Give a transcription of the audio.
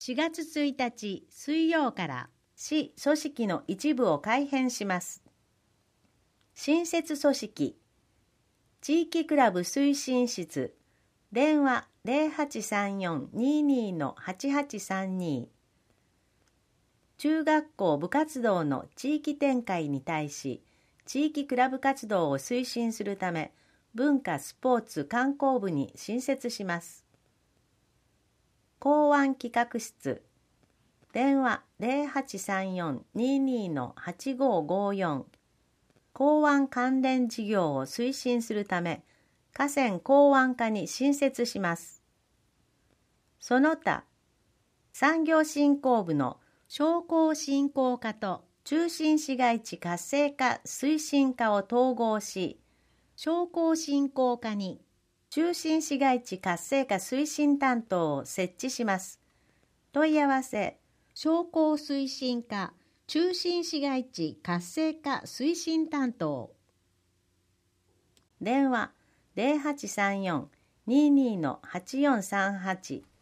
4月1日水曜から市組織の一部を改編します。新設組織、地域クラブ推進室、電話 0834-22-8832。中学校部活動の地域展開に対し、地域クラブ活動を推進するため、文化スポーツ観光部に新設します。港湾企画室、電話 0834-22-8554。港湾関連事業を推進するため、河川港湾課に新設します。その他、産業振興部の商工振興課と中心市街地活性化推進課を統合し、商工振興課に中心市街地活性化推進担当を設置します。問い合わせ、商工推進課中心市街地活性化推進担当。電話 0834-22-8438